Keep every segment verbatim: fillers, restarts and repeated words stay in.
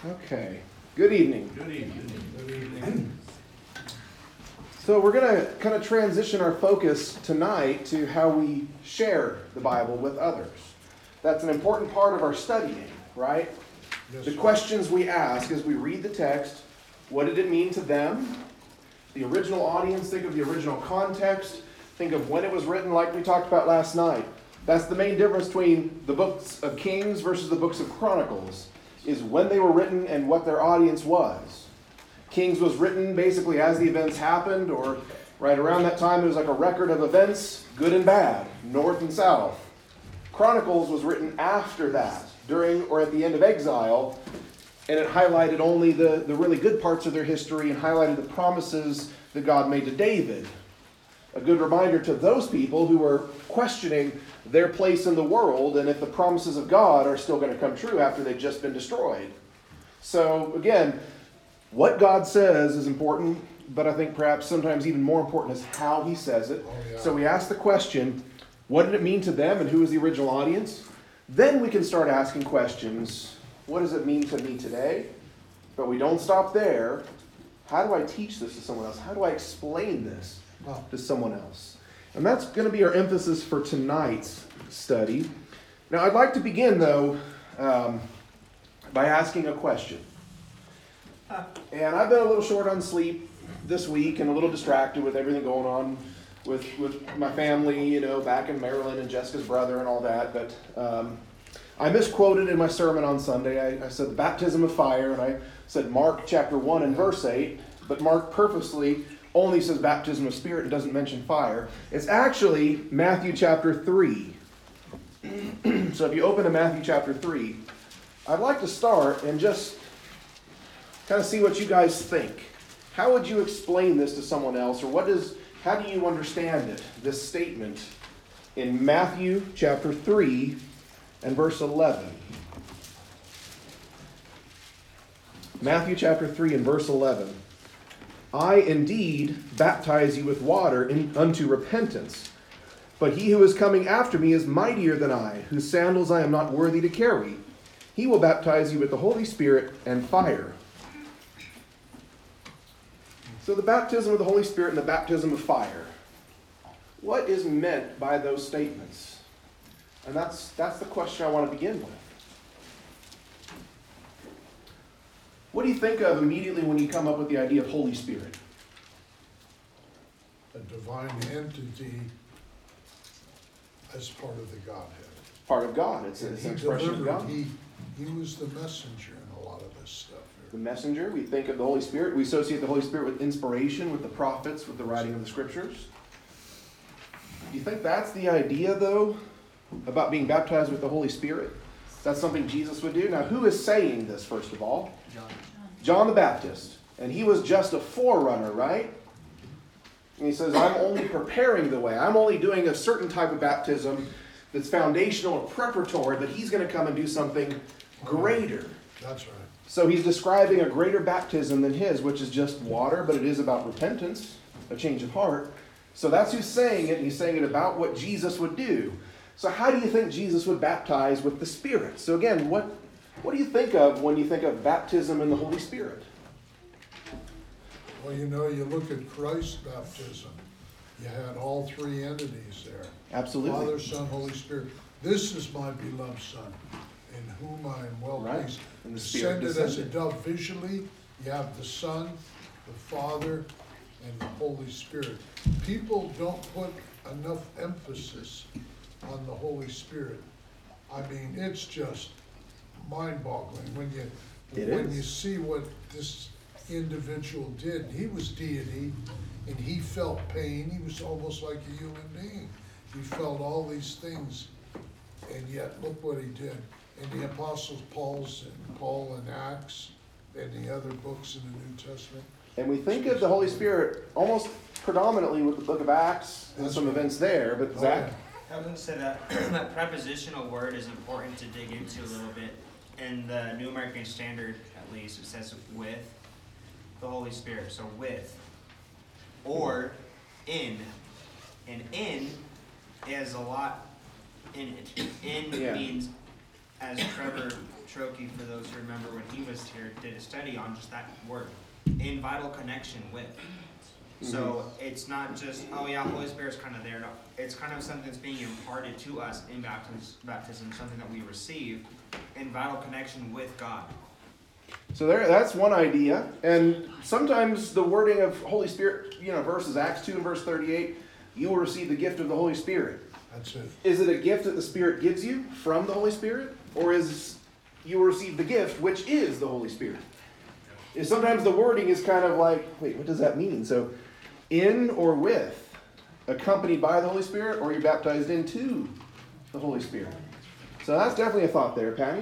Okay. Good evening. Good evening. Good evening. So we're going to kind of transition our focus tonight to how we share the Bible with others. That's an important part of our studying, right? Yes, The sir. questions we ask as we read the text, what did it mean to them? The original audience, think of the original context. Think of when it was written, like we talked about last night. That's the main difference between the books of Kings versus the books of Chronicles, is when they were written and what their audience was. Kings was written basically as the events happened, or right around that time it was like a record of events, good and bad, north and south. Chronicles was written after that, during or at the end of exile, and it highlighted only the, the really good parts of their history and highlighted the promises that God made to David. A good reminder to those people who were questioning their place in the world and if the promises of God are still going to come true after they've just been destroyed. So again, what God says is important, but I think perhaps sometimes even more important is how he says it. Oh, yeah. So we ask the question, what did it mean to them and who is the original audience? Then we can start asking questions, what does it mean to me today? But we don't stop there. How do I teach this to someone else? How do I explain this to someone else? And that's going to be our emphasis for tonight's study. Now, I'd like to begin, though, um, by asking a question. And I've been a little short on sleep this week and a little distracted with everything going on with, with my family, you know, back in Maryland and Jessica's brother and all that. But um, I misquoted in my sermon on Sunday. I, I said the baptism of fire, and I said Mark chapter one and verse eight. But Mark purposely only says baptism of spirit and doesn't mention fire. It's actually Matthew chapter three. So if you open to Matthew chapter three, I'd like to start and just kind of see what you guys think. How would you explain this to someone else, or what does, how do you understand it, this statement in Matthew chapter three and verse eleven? Matthew chapter three and verse eleven. I indeed baptize you with water in, unto repentance, but he who is coming after me is mightier than I, whose sandals I am not worthy to carry. He will baptize you with the Holy Spirit and fire. So the baptism of the Holy Spirit and the baptism of fire. What is meant by those statements? And that's that's the question I want to begin with. What do you think of immediately when you come up with the idea of Holy Spirit? A divine entity as part of the Godhead. Part of God. It's, And it's he an expression of delivered, God. he, he was the messenger in a lot of this stuff The here. messenger. We think of the Holy Spirit. We associate the Holy Spirit with inspiration, with the prophets, with the writing of the scriptures. Do you think that's the idea, though, about being baptized with the Holy Spirit? That's something Jesus would do? Now, who is saying this, first of all? John. John the Baptist. And he was just a forerunner, right? And he says, I'm only preparing the way. I'm only doing a certain type of baptism that's foundational or preparatory, but he's going to come and do something greater. That's right. So he's describing a greater baptism than his, which is just water, but it is about repentance, a change of heart. So that's who's saying it, and he's saying it about what Jesus would do. So how do you think Jesus would baptize with the Spirit? So again, what, what do you think of when you think of baptism in the Holy Spirit? Well, you know, you look at Christ's baptism. You had all three entities there. Absolutely. Father, Son, Holy Spirit. This is my beloved Son, in whom I am well Right. pleased. And the Spirit Descended as a descended. dove visually. You have the Son, the Father, and the Holy Spirit. People don't put enough emphasis on the Holy Spirit. I mean, it's just mind-boggling when you It when is. you see what this individual did. He was deity, and he felt pain. He was almost like a human being. He felt all these things, and yet look what he did. And the Apostles Paul's and Paul in Acts and the other books in the New Testament. And we think of the Holy Spirit almost predominantly with the book of Acts and That's some right. events there. But Oh, Zach? I was going to say that that prepositional word is important to dig into a little bit. In the New American Standard, at least, it says with the Holy Spirit. So with, or in. And in has a lot in it. In Yeah. means as Trevor Trokey, for those who remember when he was here, did a study on just that word, in vital connection with. So it's not just, oh yeah, Holy Spirit's kind of there. No, it's kind of something that's being imparted to us in baptism, baptism, something that we receive in vital connection with God. So there, that's one idea. And sometimes the wording of Holy Spirit, you know, verses Acts two and verse thirty-eight, you will receive the gift of the Holy Spirit. That's it. Is it a gift that the Spirit gives you from the Holy Spirit? Or is you will receive the gift, which is the Holy Spirit? Is sometimes the wording is kind of like, wait, what does that mean? So, in or with, accompanied by the Holy Spirit, or you're baptized into the Holy Spirit. So that's definitely a thought there, Patty.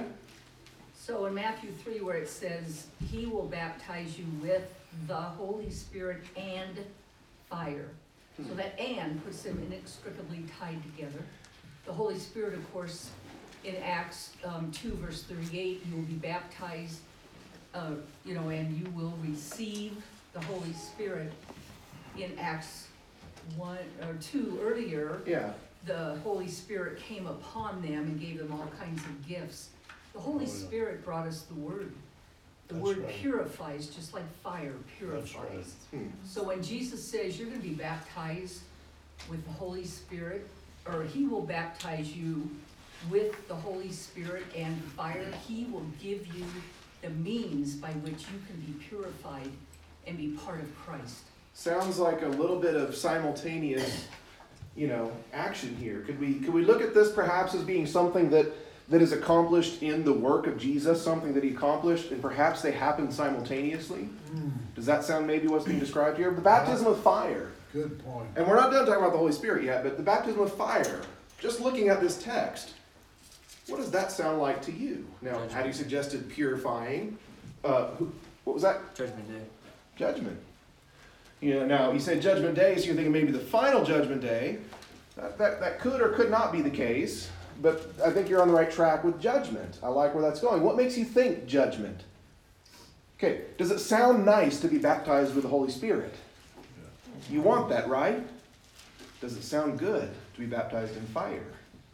So in Matthew three, where it says, he will baptize you with the Holy Spirit and fire. So that and puts them inextricably tied together. The Holy Spirit, of course, in Acts um, two, verse thirty-eight, you will be baptized, uh, you know, and you will receive the Holy Spirit. In Acts one or two earlier, Yeah. the Holy Spirit came upon them and gave them all kinds of gifts. The Holy Oh, yeah. Spirit brought us the Word. The That's Word right. purifies, just like fire That's right. purifies. Hmm. So when Jesus says you're gonna be baptized with the Holy Spirit, or he will baptize you with the Holy Spirit and fire, he will give you the means by which you can be purified and be part of Christ. Sounds like a little bit of simultaneous, you know, action here. Could we could we look at this perhaps as being something that that is accomplished in the work of Jesus, something that he accomplished, and perhaps they happen simultaneously? Mm, Does that sound maybe what's being described here? The baptism of fire. good point. And we're not done talking about the Holy Spirit yet, but the baptism of fire. Just looking at this text, what does that sound like to you? Now, had you suggested purifying? Uh, who, what was that? Judgment Day. Judgment. You know, now you said Judgment Day, so you're thinking maybe the final Judgment Day. That, that, that could or could not be the case, but I think you're on the right track with judgment. I like where that's going. What makes you think judgment? Okay, does it sound nice to be baptized with the Holy Spirit? You want that, right? Does it sound good to be baptized in fire?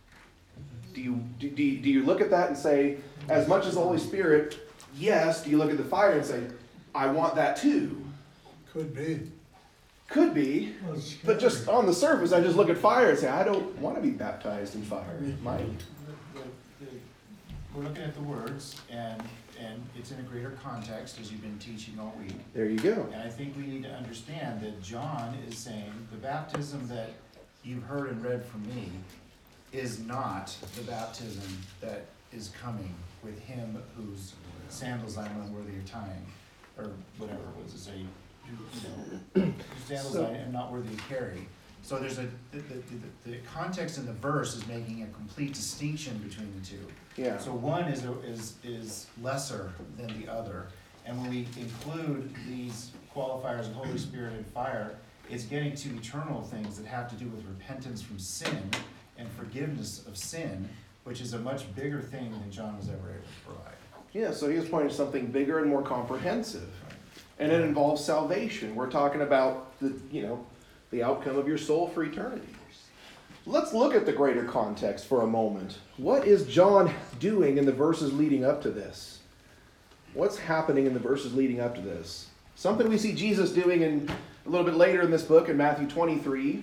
Do you, do, do you, do you look at that and say, as much as the Holy Spirit, yes, do you look at the fire and say, I want that too? Could be. Could be, but just on the surface, I just look at fire and say, I don't want to be baptized in fire. Mike? The- the- the- We're looking at the words, and, and it's in a greater context, as you've been teaching all week. There you go. And I think we need to understand that John is saying the baptism that you've heard and read from me is not the baptism that is coming with him whose sandals I'm unworthy of tying, or whatever it was to say, you know, whose sandals I am not worthy to carry. So there's a, the, the, the, the context in the verse is making a complete distinction between the two. Yeah. So one is, a- is, is lesser than the other. And when we include these qualifiers of Holy Spirit and fire, it's getting to eternal things that have to do with repentance from sin and forgiveness of sin, which is a much bigger thing than John was ever able to provide. Yeah, so he was pointing to something bigger and more comprehensive. And it involves salvation. We're talking about the, you know, the outcome of your soul for eternity. Let's look at the greater context for a moment. What is John doing in the verses leading up to this? What's happening in the verses leading up to this? Something we see Jesus doing in a little bit later in this book in Matthew twenty-three.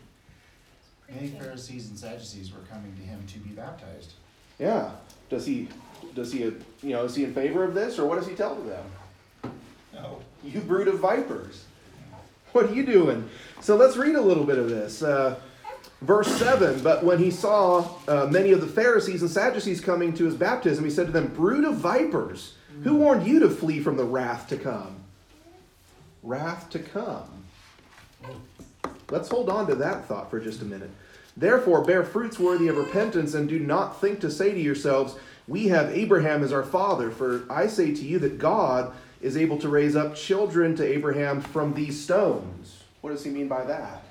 Many Pharisees and Sadducees were coming to him to be baptized. Yeah. Does he, does he, you know, is he in favor of this, or what does he tell to them? No. You brood of vipers. What are you doing? So let's read a little bit of this. Uh, verse seven, but when he saw uh, many of the Pharisees and Sadducees coming to his baptism, he said to them, brood of vipers, who warned you to flee from the wrath to come? Wrath to come. Let's hold on to that thought for just a minute. Therefore, bear fruits worthy of repentance, and do not think to say to yourselves, we have Abraham as our father. For I say to you that God is able to raise up children to Abraham from these stones. What does he mean by that?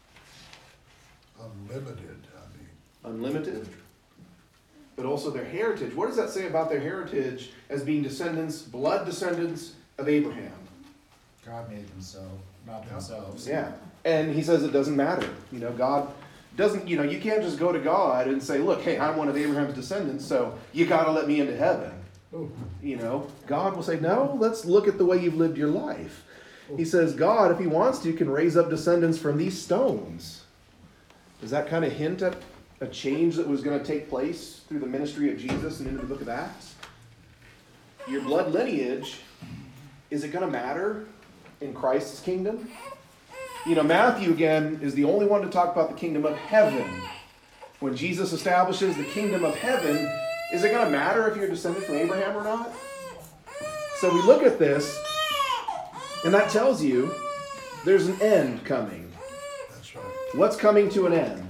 Unlimited, I mean. Unlimited. But also their heritage. What does that say about their heritage as being descendants, blood descendants of Abraham? God made them so, not themselves. Yeah. And he says it doesn't matter. You know, God Doesn't, you know, you can't just go to God and say, look, hey, I'm one of Abraham's descendants, so you gotta let me into heaven. Oh, You know, God will say, no, let's look at the way you've lived your life. He says, God, if he wants to, can raise up descendants from these stones. Does that kind of hint at a change that was going to take place through the ministry of Jesus and into the book of Acts? Your blood lineage, is it going to matter in Christ's kingdom? You know, Matthew, again, is the only one to talk about the kingdom of heaven. When Jesus establishes the kingdom of heaven, is it going to matter if you're a descendant from Abraham or not? So we look at this, and that tells you there's an end coming. that's right. What's coming to an end?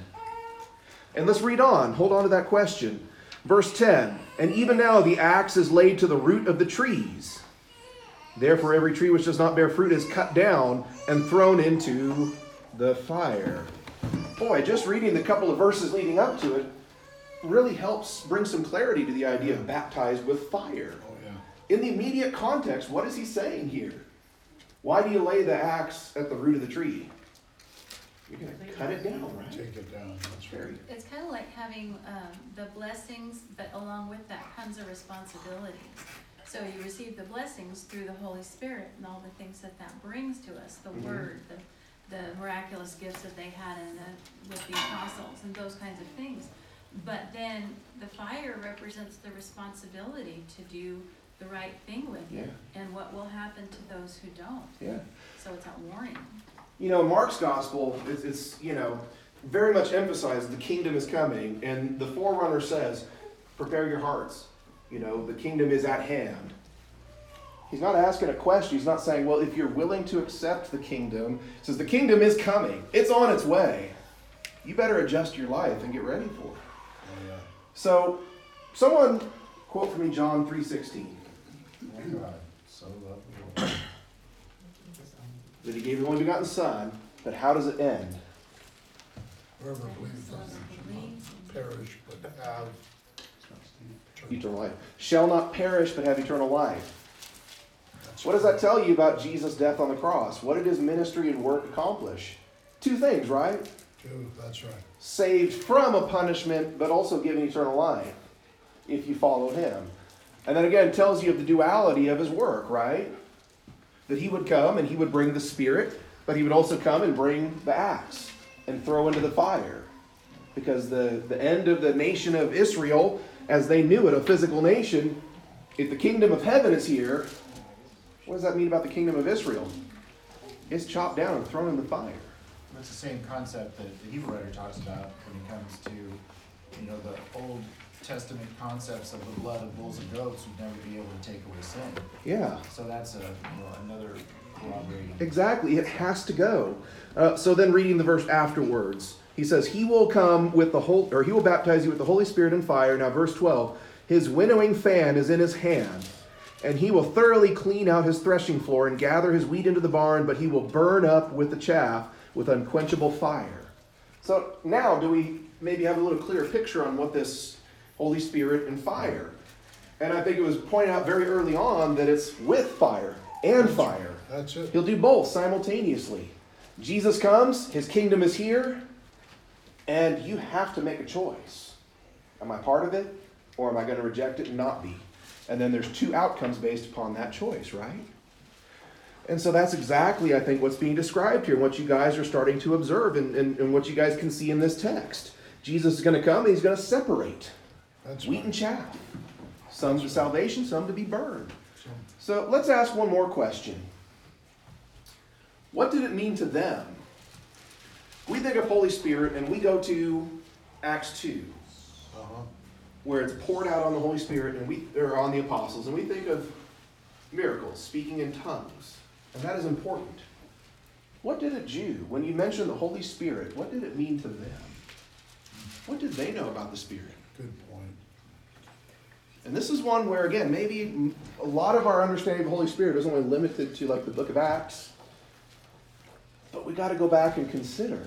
And let's read on. Hold on to that question. Verse ten. And even now the axe is laid to the root of the trees. Therefore every tree which does not bear fruit is cut down and thrown into the fire. Boy, just reading the couple of verses leading up to it really helps bring some clarity to the idea of baptized with fire. Oh, yeah. In the immediate context, what is he saying here? Why do you lay the axe at the root of the tree? You're going to cut it down, right? Take it down, that's Very. right. It's kind of like having um, the blessings, but along with that comes a responsibility. So you receive the blessings through the Holy Spirit and all the things that that brings to us, the Mhm. Word, the, the miraculous gifts that they had in the, with the apostles and those kinds of things. But then the fire represents the responsibility to do the right thing with it, Yeah. and what will happen to those who don't. Yeah. So it's a warning. You know, in Mark's gospel, it's, it's, you know, very much emphasized the kingdom is coming. And the forerunner says, prepare your hearts. You know, the kingdom is at hand. He's not asking a question. He's not saying, well, if you're willing to accept the kingdom, he says the kingdom is coming. It's on its way. You better adjust your life and get ready for it. Oh, yeah. So, someone quote for me John three sixteen. Oh, God, so loved the world. That he gave his only begotten son, but how does it end? Whoever believes in him shall not perish, but have Eternal life. Shall not perish, but have eternal life. That's What does that tell you about Jesus' death on the cross? What did his ministry and work accomplish? Two things, right? Two, that's right. Saved from a punishment, but also giving eternal life if you followed him. And then again, it tells you of the duality of his work, right? That he would come and he would bring the Spirit, but he would also come and bring the axe and throw into the fire. Because the, the end of the nation of Israel, as they knew it, a physical nation, if the kingdom of heaven is here, what does that mean about the kingdom of Israel? It's chopped down and thrown in the fire. That's the same concept that the Hebrew writer talks about when it comes to, you know, the Old Testament concepts of the blood of bulls and goats would never be able to take away sin. Yeah. So that's a, you know, another corroborating. Exactly, it has to go. Uh, so then reading the verse afterwards, he says, he will come with the whole, or he will baptize you with the Holy Spirit and fire. Now verse twelve, his winnowing fan is in his hand, and he will thoroughly clean out his threshing floor and gather his wheat into the barn, but he will burn up with the chaff with unquenchable fire. So now do we maybe have a little clearer picture on what this Holy Spirit and fire? And I think it was pointed out very early on that it's with fire and fire. That's it. He'll do both simultaneously. Jesus comes, his kingdom is here, and you have to make a choice. Am I part of it, or am I going to reject it and not be? And then there's two outcomes based upon that choice, right? And so that's exactly, I think, what's being described here, and what you guys are starting to observe, and, and, and what you guys can see in this text. Jesus is going to come, and he's going to separate That's wheat right. and chaff. Some to salvation, some to be burned. So, So let's ask one more question. What did it mean to them? We think of Holy Spirit and we go to Acts two, uh-huh. where it's poured out on the Holy Spirit and we or on the apostles, and we think of miracles, speaking in tongues. And that is important. What did a Jew, when you mention the Holy Spirit, what did it mean to them? What did they know about the Spirit? Good point. And this is one where, again, maybe a lot of our understanding of the Holy Spirit is only limited to like the book of Acts. But we got to go back and consider,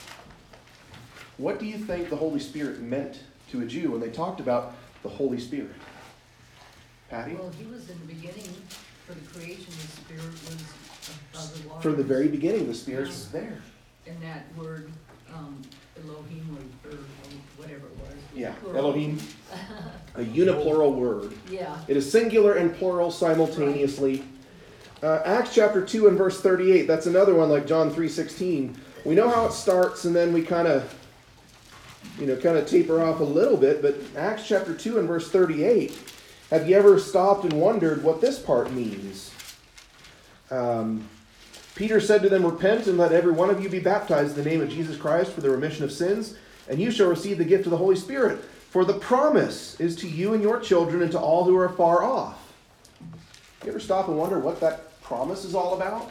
what do you think the Holy Spirit meant to a Jew when they talked about the Holy Spirit? Patty? Well, he was in the beginning, for the creation, the Spirit was above the waters. From the very beginning, the Spirit was there. And that word, uh, um, Elohim or, or whatever it was. Yeah, Plural. Elohim, a uniplural word. Yeah, It is singular and plural simultaneously. Uh, Acts chapter two and verse thirty-eight, that's another one like John three sixteen. We know how it starts and then we kind of, you know, kind of taper off a little bit, but Acts chapter two and verse thirty-eight, have you ever stopped and wondered what this part means? Um, Peter said to them, repent and let every one of you be baptized in the name of Jesus Christ for the remission of sins, and you shall receive the gift of the Holy Spirit. For the promise is to you and your children and to all who are far off. You ever stop and wonder what that promise is all about?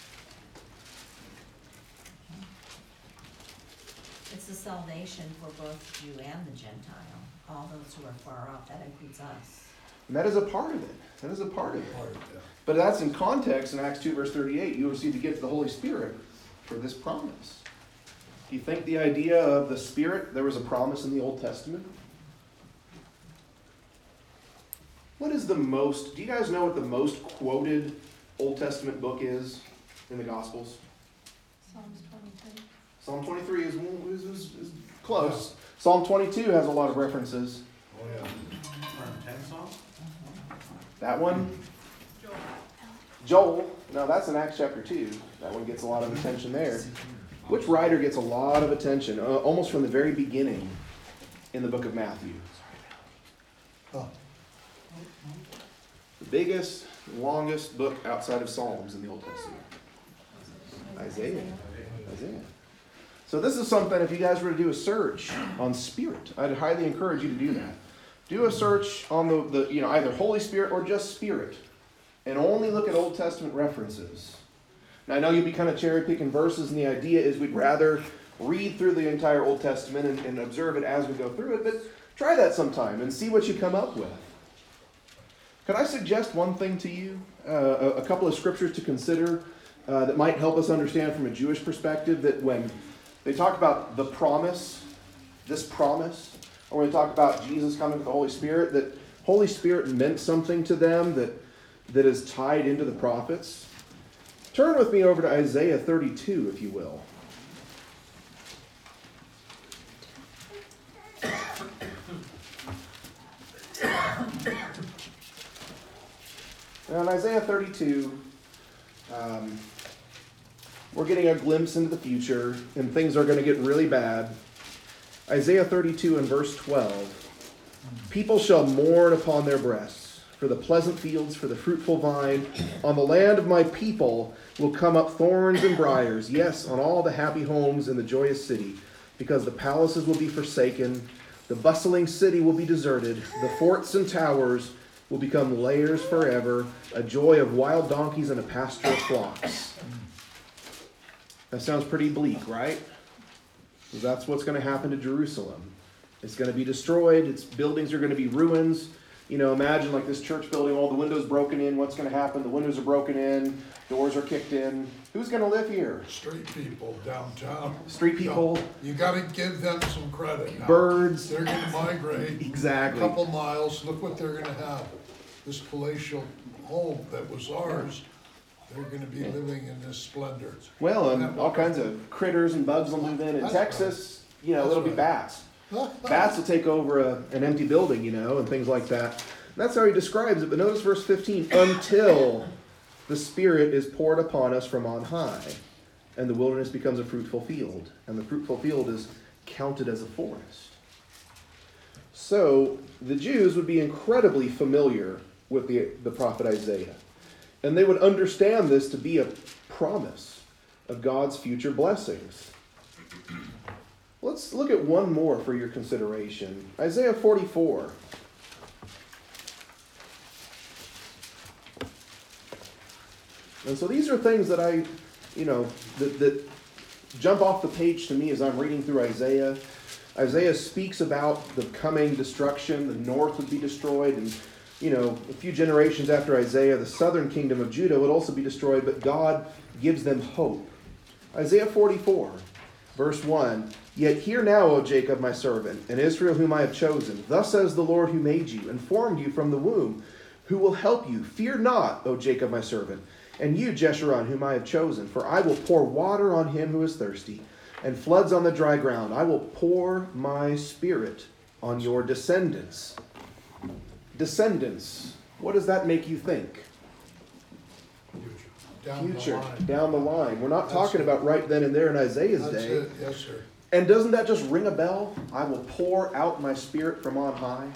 It's the salvation for both Jew and the Gentile, all those who are far off, that includes us. And that is a part of it. That is a part of it. Part of that. But that's in context in Acts two verse thirty-eight. You will receive the gift of the Holy Spirit for this promise. Do you think the idea of the Spirit, there was a promise in the Old Testament? What is the most, do you guys know what the most quoted Old Testament book is in the Gospels? Psalms twenty-two. Psalm twenty-three is, is, is, is close. Psalm twenty-two has a lot of references. Oh, yeah. That one? Joel. No, that's in Acts chapter two. That one gets a lot of attention there. Which writer gets a lot of attention, uh, almost from the very beginning in the book of Matthew? Huh. The biggest, longest book outside of Psalms in the Old Testament. Isaiah. Isaiah. So this is something, if you guys were to do a search on Spirit, I'd highly encourage you to do that. Do a search on the, the you know, either Holy Spirit or just Spirit, and only look at Old Testament references. Now, I know you'll be kind of cherry-picking verses, and the idea is we'd rather read through the entire Old Testament and, and observe it as we go through it, but try that sometime and see what you come up with. Could I suggest one thing to you? Uh, a, a couple of scriptures to consider uh, that might help us understand from a Jewish perspective that when they talk about the promise, this promise, or when they talk about Jesus coming with the Holy Spirit, that Holy Spirit meant something to them that, that is tied into the prophets. Turn with me over to Isaiah thirty-two, if you will. Now in Isaiah thirty-two, um, we're getting a glimpse into the future, and things are going to get really bad. Isaiah thirty-two and verse twelve. People shall mourn upon their breasts for the pleasant fields, for the fruitful vine. On the land of my people will come up thorns and briars. Yes, on all the happy homes in the joyous city, because the palaces will be forsaken. The bustling city will be deserted. The forts and towers will become lairs forever, a joy of wild donkeys and a pasture of flocks. That sounds pretty bleak, right? Because that's what's going to happen to Jerusalem. It's going to be destroyed. Its buildings are going to be ruins. You know, imagine like this church building, all the windows broken in. What's going to happen? The windows are broken in. Doors are kicked in. Who's going to live here? Street people downtown. Street people. You gotta give them some credit now. Birds. They're gonna migrate. Exactly. A couple miles, look what they're gonna have. This palatial home that was ours, they're gonna be living in this splendor. Well, and all kinds of critters and bugs will move in. In That's Texas, you know, That's it'll be right. bats. Bats will take over a, an empty building, you know, and things like that. That's how he describes it. But notice verse fifteen. Until the Spirit is poured upon us from on high, and the wilderness becomes a fruitful field, and the fruitful field is counted as a forest. So the Jews would be incredibly familiar with the, the prophet Isaiah. And they would understand this to be a promise of God's future blessings. Let's look at one more for your consideration. Isaiah forty-four. And so these are things that I, you know, that, that jump off the page to me as I'm reading through Isaiah. Isaiah speaks about the coming destruction. The north would be destroyed. And, you know, a few generations after Isaiah, the southern kingdom of Judah would also be destroyed. But God gives them hope. Isaiah forty-four, verse one. Yet hear now, O Jacob, my servant, and Israel whom I have chosen. Thus says the Lord who made you, and formed you from the womb, who will help you. Fear not, O Jacob, my servant, and you, Jeshurun, whom I have chosen. For I will pour water on him who is thirsty, and floods on the dry ground. I will pour my spirit on your descendants. Descendants. What does that make you think? Down the Future, line. down the line. We're not That's talking it. about right then and there in Isaiah's That's day. it, yes, sir. And doesn't that just ring a bell? I will pour out my spirit from on high.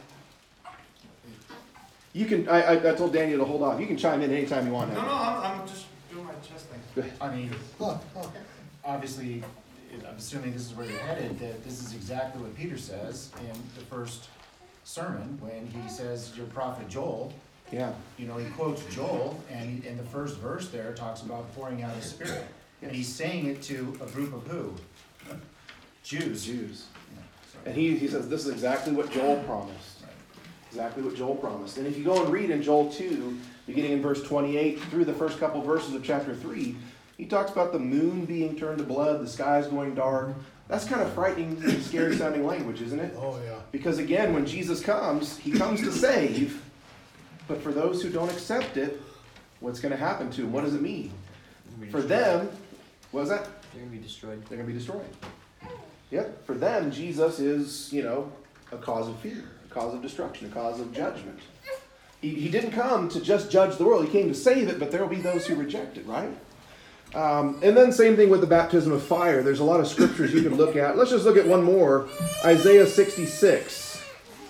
You can, I, I, I told Daniel to hold off. You can chime in anytime you want. No, no, I'm, I'm just doing my chest thing. I mean, Huh, huh. obviously, it- I'm assuming this is where you're headed, that this is exactly what Peter says in the first sermon, when he says, your prophet Joel, Yeah. you know, he quotes Joel, and he- in the first verse there, talks about pouring out his spirit. And he's saying it to a group of who? Jews. Jews. Yeah, so- And he, he says this is exactly what Joel promised. Right. Exactly what Joel promised. And if you go and read in Joel two, beginning in verse twenty-eight through the first couple verses of chapter three, he talks about the moon being turned to blood, the skies going dark. That's kind of frightening and scary sounding language, isn't it? Oh, yeah. Because again, when Jesus comes, he comes to save. But for those who don't accept it, what's going to happen to them? What does it mean? For them, what is that? They're gonna be destroyed. They're going to be destroyed. Yep. For them, Jesus is, you know, a cause of fear, a cause of destruction, a cause of judgment. He, he didn't come to just judge the world. He came to save it, but there will be those who reject it, right? Um, and then same thing with the baptism of fire. There's a lot of scriptures you can look at. Let's just look at one more. Isaiah sixty-six.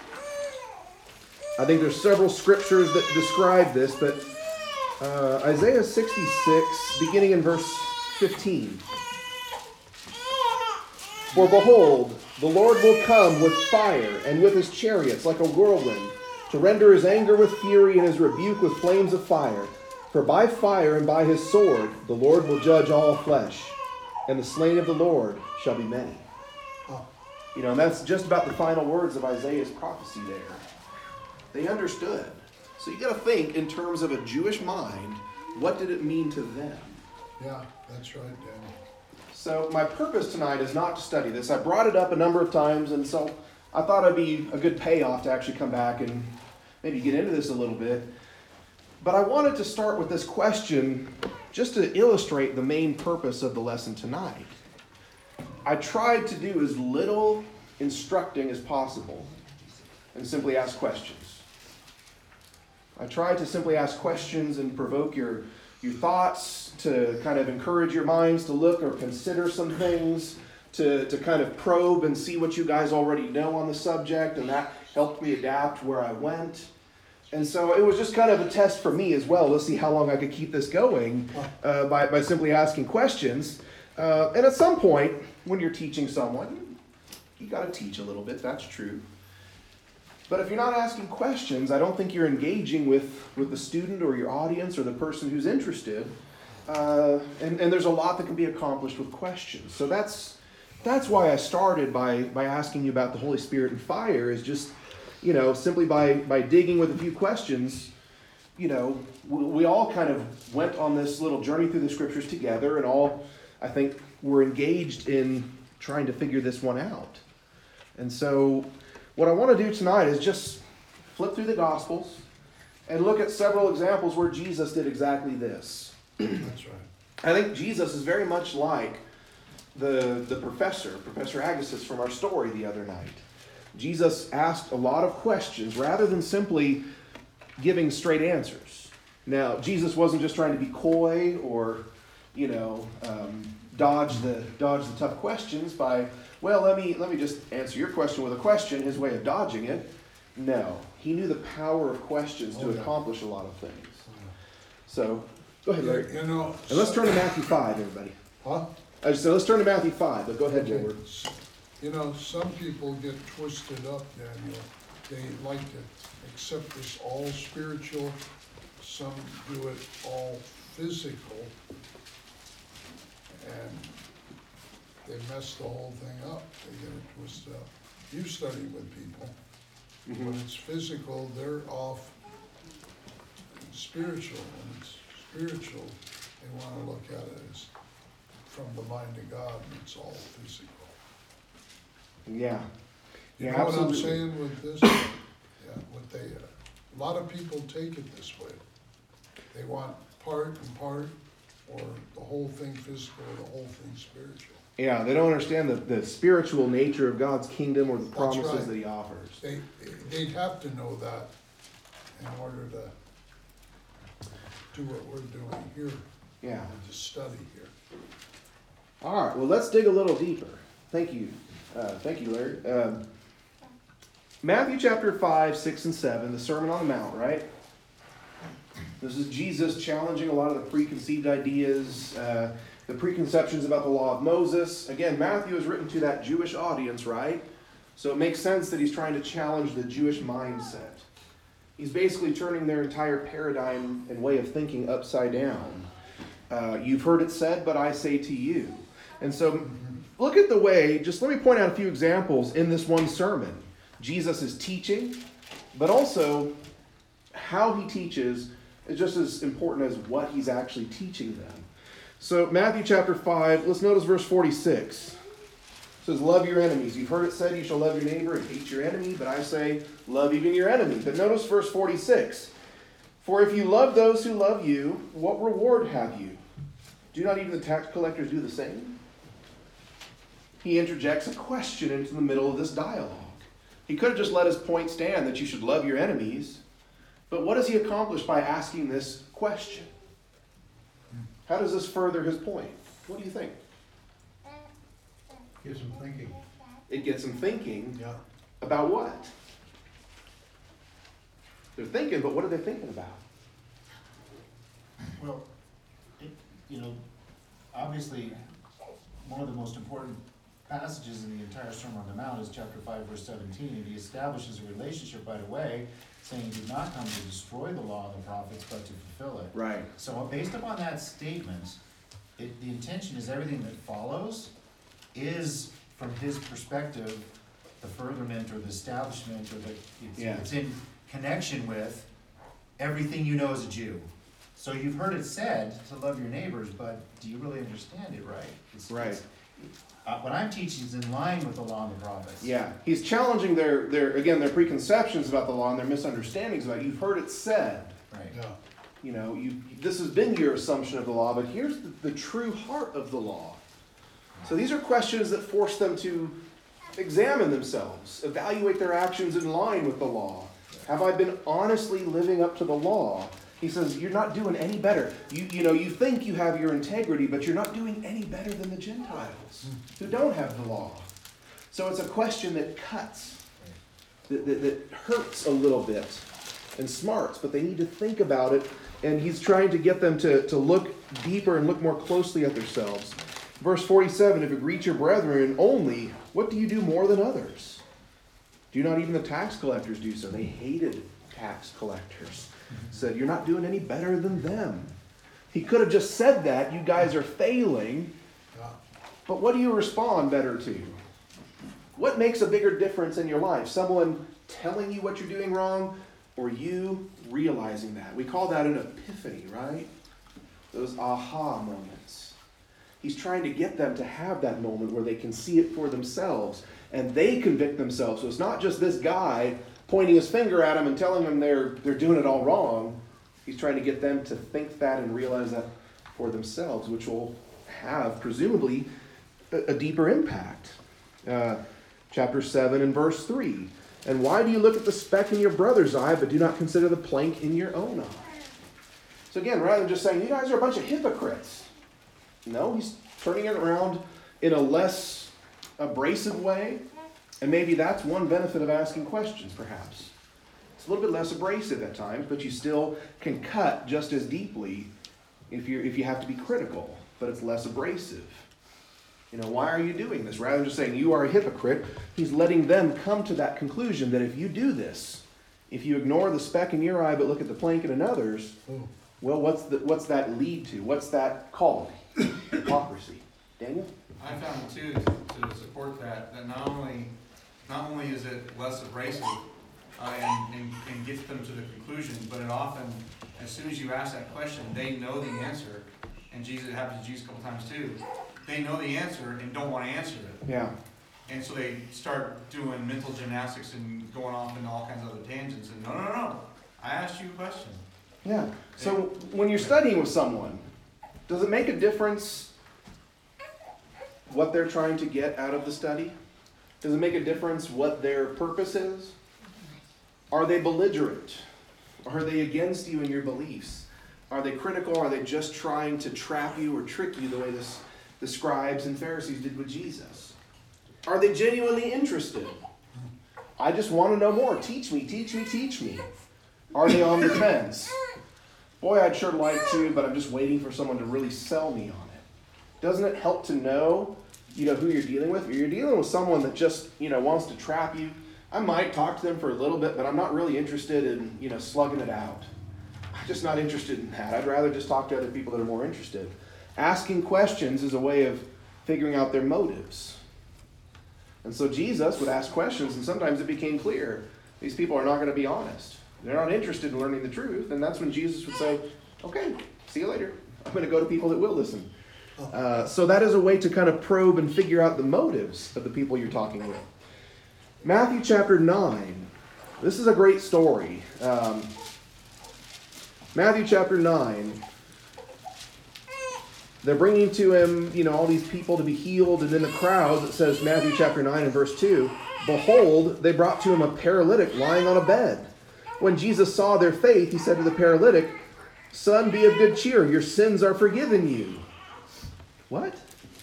I think there's several scriptures that describe this, but uh, Isaiah sixty-six, beginning in verse fifteen. For behold, the Lord will come with fire and with his chariots like a whirlwind, to render his anger with fury and his rebuke with flames of fire. For by fire and by his sword the Lord will judge all flesh, and the slain of the Lord shall be many. Oh. You know, and that's just about the final words of Isaiah's prophecy there. They understood. So you got to think in terms of a Jewish mind, what did it mean to them? Yeah, that's right, Danny. So my purpose tonight is not to study this. I brought it up a number of times, and so I thought it'd be a good payoff to actually come back and maybe get into this a little bit. But I wanted to start with this question just to illustrate the main purpose of the lesson tonight. I tried to do as little instructing as possible and simply ask questions. I tried to simply ask questions and provoke your, your thoughts, to kind of encourage your minds to look or consider some things, to, to kind of probe and see what you guys already know on the subject, and that helped me adapt where I went. And so it was just kind of a test for me as well to see how long I could keep this going uh, by, by simply asking questions. Uh, and at some point, when you're teaching someone, you got to teach a little bit, that's true. But if you're not asking questions, I don't think you're engaging with, with the student or your audience or the person who's interested. Uh, and, and there's a lot that can be accomplished with questions. So that's that's why I started by, by asking you about the Holy Spirit and fire, is just, you know, simply by, by digging with a few questions, you know, we, we all kind of went on this little journey through the scriptures together, and all, I think, were engaged in trying to figure this one out. And so what I want to do tonight is just flip through the Gospels and look at several examples where Jesus did exactly this. That's right. I think Jesus is very much like the, the professor, Professor Agassiz from our story the other night. Jesus asked a lot of questions rather than simply giving straight answers. Now, Jesus wasn't just trying to be coy or, you know, um, dodge the dodge the tough questions by, well, let me let me just answer your question with a question, his way of dodging it. No, he knew the power of questions to Oh, yeah. accomplish a lot of things. So, go ahead, You Larry. you know. And let's turn to Matthew five, everybody. Huh? I just said, let's turn to Matthew five, but go ahead, Okay. Edward. You know, some people get twisted up, Daniel. They like to accept this all spiritual, some do it all physical, and they mess the whole thing up. They get it twisted up. You study with people. When it's physical, they're off spiritual. When it's spiritual, they want to look at it as from the mind of God, and it's all physical. Yeah. You Yeah, know what I'm absolutely. saying with this? Yeah, what they, uh, a lot of people take it this way. They want part and part, or the whole thing physical, or the whole thing spiritual. Yeah, they don't understand the, the spiritual nature of God's kingdom or the That's promises right. that he offers. They, they'd have to know that in order to do what we're doing here, Yeah. and to study here. All right, well, let's dig a little deeper. Thank you. Uh, thank you, Larry. Um, Matthew chapter five, six, and seven, the Sermon on the Mount, right? This is Jesus challenging a lot of the preconceived ideas, uh, the preconceptions about the law of Moses. Again, Matthew is written to that Jewish audience, right? So it makes sense that he's trying to challenge the Jewish mindset. He's basically turning their entire paradigm and way of thinking upside down. Uh, you've heard it said, but I say to you. And so look at the way, just let me point out a few examples in this one sermon. Jesus is teaching, but also how he teaches is just as important as what he's actually teaching them. So Matthew chapter five, let's notice verse forty-six. It says, love your enemies. You've heard it said, you shall love your neighbor and hate your enemy, but I say, love even your enemy. But notice verse forty-six. For if you love those who love you, what reward have you? Do not even the tax collectors do the same? He interjects a question into the middle of this dialogue. He could have just let his point stand that you should love your enemies, but what does he accomplish by asking this question? How does this further his point? What do you think? Gets them thinking. It gets him thinking Yeah. about what? They're thinking, but what are they thinking about? Well, it, you know, obviously, one of the most important passages in the entire Sermon on the Mount is chapter five, verse seventeen, and he establishes a relationship right away, saying he did not come to destroy the law and the prophets, but to fulfill it. Right. So based upon that statement, it, the intention is everything that follows is, from his perspective, the furtherment or the establishment or the, it's, Yeah. it's in connection with everything you know as a Jew. So you've heard it said to love your neighbors, but do you really understand it right? It's, Right. It's, uh, what I'm teaching is in line with the law and the prophets. Yeah. He's challenging their, their again, their preconceptions about the law and their misunderstandings about it. You've heard it said. Right. Yeah. You know, you this has been your assumption of the law, but here's the, the true heart of the law. So these are questions that force them to examine themselves, evaluate their actions in line with the law. Have I been honestly living up to the law? He says, you're not doing any better. You, you know, you think you have your integrity, but you're not doing any better than the Gentiles who don't have the law. So it's a question that cuts, that, that, that hurts a little bit and smarts, but they need to think about it. And he's trying to get them to, to look deeper and look more closely at themselves. Verse forty-seven, if you greet your brethren only, what do you do more than others? Do not even the tax collectors do so? They hated tax collectors. Said, you're not doing any better than them. He could have just said that, you guys are failing. Yeah. But what do you respond better to? What makes a bigger difference in your life? Someone telling you what you're doing wrong, or you realizing that? We call that an epiphany, right? Those aha moments. He's trying to get them to have that moment where they can see it for themselves and they convict themselves. So it's not just this guy pointing his finger at them and telling them they're, they're doing it all wrong. He's trying to get them to think that and realize that for themselves, which will have, presumably, a, a deeper impact. Uh, chapter seven and verse three. And why do you look at the speck in your brother's eye, but do not consider the plank in your own eye? So again, rather than just saying, you guys are a bunch of hypocrites. No, he's turning it around in a less abrasive way. And maybe that's one benefit of asking questions, perhaps. It's a little bit less abrasive at times, but you still can cut just as deeply if you if you have to be critical, but it's less abrasive. You know, why are you doing this? Rather than just saying you are a hypocrite, he's letting them come to that conclusion that if you do this, if you ignore the speck in your eye but look at the plank in another's, Oh. well, what's the, what's that lead to? What's that called? Hypocrisy. Daniel? I found too, to support that, that not only, not only is it less abrasive, uh, and, and, and gets them to the conclusion, but it often, as soon as you ask that question, they know the answer. And Jesus, it happens to Jesus a couple times too. They know the answer and don't want to answer it. Yeah. And so they start doing mental gymnastics and going off into all kinds of other tangents. And no, no, no, no. I asked you a question. Yeah. So when you're studying with someone, does it make a difference what they're trying to get out of the study? Does it make a difference what their purpose is? Are they belligerent? Are they against you and your beliefs? Are they critical? Are they just trying to trap you or trick you the way this, the scribes and Pharisees did with Jesus? Are they genuinely interested? I just want to know more. Teach me, teach me, teach me. Are they on the fence? Boy, I'd sure like to, but I'm just waiting for someone to really sell me on it. Doesn't it help to know, you know, who you're dealing with? If you're dealing with someone that just, you know, wants to trap you, I might talk to them for a little bit, but I'm not really interested in, you know, slugging it out. I'm just not interested in that. I'd rather just talk to other people that are more interested. Asking questions is a way of figuring out their motives. And so Jesus would ask questions, and sometimes it became clear these people are not going to be honest. They're not interested in learning the truth, and that's when Jesus would say, okay, see you later. I'm going to go to people that will listen. Uh, so that is a way to kind of probe and figure out the motives of the people you're talking with. Matthew chapter nine. This is a great story. Um, Matthew chapter nine. They're bringing to him, you know, all these people to be healed. And in the crowd, it says, Matthew chapter nine and verse two, behold, they brought to him a paralytic lying on a bed. When Jesus saw their faith, he said to the paralytic, son, be of good cheer. Your sins are forgiven you. What?